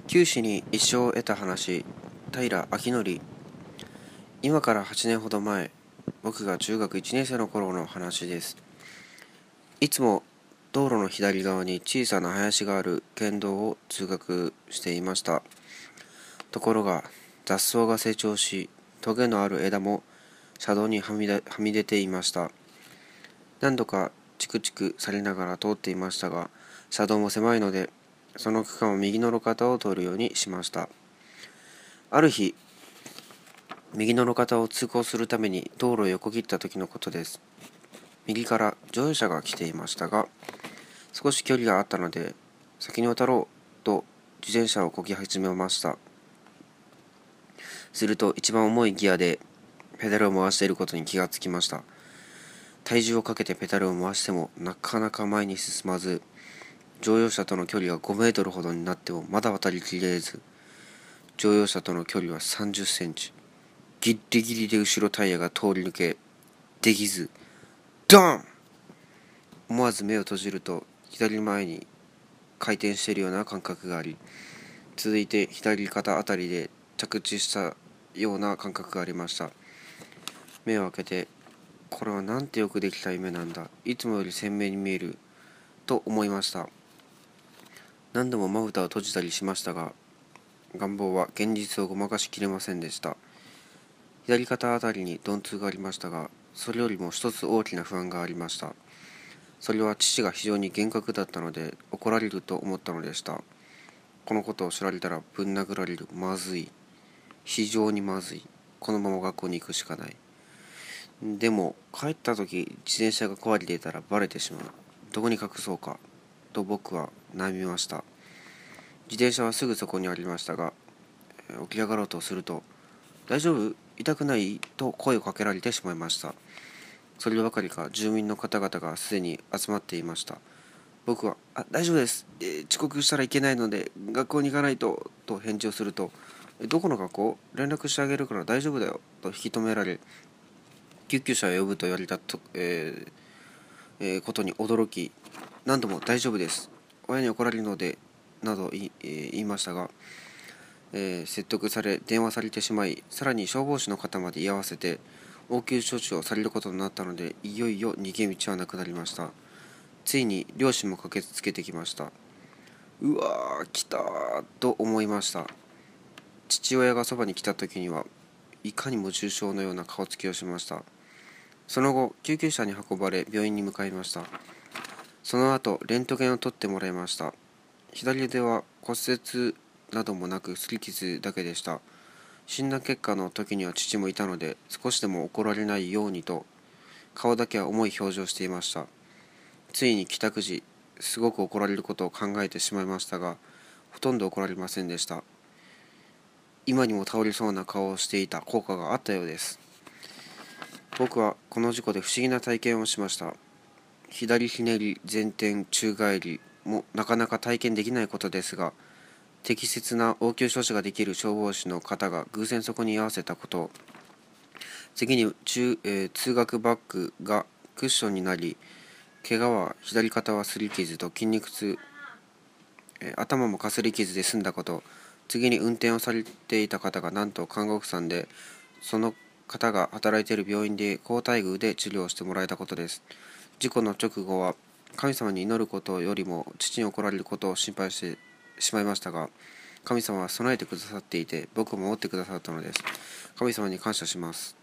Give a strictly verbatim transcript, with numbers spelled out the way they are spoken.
九死に一生を得た話、平明則。今からはちねんほど前、僕が中学いちねん生の頃の話です。いつも道路の左側に小さな林がある県道を通学していました。ところが雑草が成長し、トゲのある枝も車道にはみ出、はみ出ていました。何度かチクチクされながら通っていましたが、車道も狭いので、その区間を右の路肩を通るようにしました。ある日、右の路肩を通行するために道路を横切った時のことです。右から乗用車が来ていましたが、少し距離があったので、先に渡ろうと自転車をこぎ始めました。すると一番重いギアでペダルを回していることに気がつきました。体重をかけてペダルを回してもなかなか前に進まず、乗用車との距離がごメートルほどになってもまだ渡りきれず、乗用車との距離はさんじゅっセンチ。ギリギリで後ろタイヤが通り抜けできず、ドーン！思わず目を閉じると左前に回転しているような感覚があり、続いて左肩あたりで着地したような感覚がありました。目を開けて、これはなんてよくできた夢なんだ。いつもより鮮明に見えると思いました。何度もまぶたを閉じたりしましたが、願望は現実をごまかしきれませんでした。左肩あたりに鈍痛がありましたが、それよりも一つ大きな不安がありました。それは父が非常に厳格だったので怒られると思ったのでした。このことを知られたらぶん殴られる。まずい。非常にまずい。このまま学校に行くしかない。でも帰った時自転車が壊れていたらバレてしまう。どこに隠そうかと僕は悩みました。自転車はすぐそこにありましたが、起き上がろうとすると、大丈夫？痛くない？と声をかけられてしまいました。そればかりか住民の方々がすでに集まっていました。僕は、あ、大丈夫です、えー、遅刻したらいけないので学校に行かないと、と返事をすると、どこの学校？連絡してあげるから大丈夫だよ、と引き止められ、救急車を呼ぶと言われたと、えーえーことに驚き、何度も大丈夫です、親に怒られるので、など言い、えー言いましたが、えー説得され電話されてしまい、さらに消防士の方まで居合わせて応急処置をされることになったので、いよいよ逃げ道はなくなりました。ついに両親も駆けつけてきました。うわー来たーと思いました。父親がそばに来た時にはいかにも重傷のような顔つきをしました。その後救急車に運ばれ病院に向かいました。その後レントゲンを取ってもらいました。左腕は骨折などもなく擦り傷だけでした。診断結果の時には父もいたので、少しでも怒られないようにと顔だけは重い表情をしていました。ついに帰宅時、すごく怒られることを考えてしまいましたが、ほとんど怒られませんでした。今にも倒れそうな顔をしていた効果があったようです。僕はこの事故で不思議な体験をしました。左ひねり、前転、宙返りもなかなか体験できないことですが、適切な応急処置ができる消防士の方が偶然そこに居合わせたこと、次に中、えー通学バッグがクッションになり、怪我は左肩は擦り傷と筋肉痛、えー頭もかすり傷で済んだこと、次に運転をされていた方がなんと看護婦さんで、その方が働いている病院で高待遇で治療をしてもらえたことです。事故の直後は神様に祈ることよりも父に怒られることを心配してしまいましたが、神様は備えてくださっていて僕を守ってくださったのです。神様に感謝します。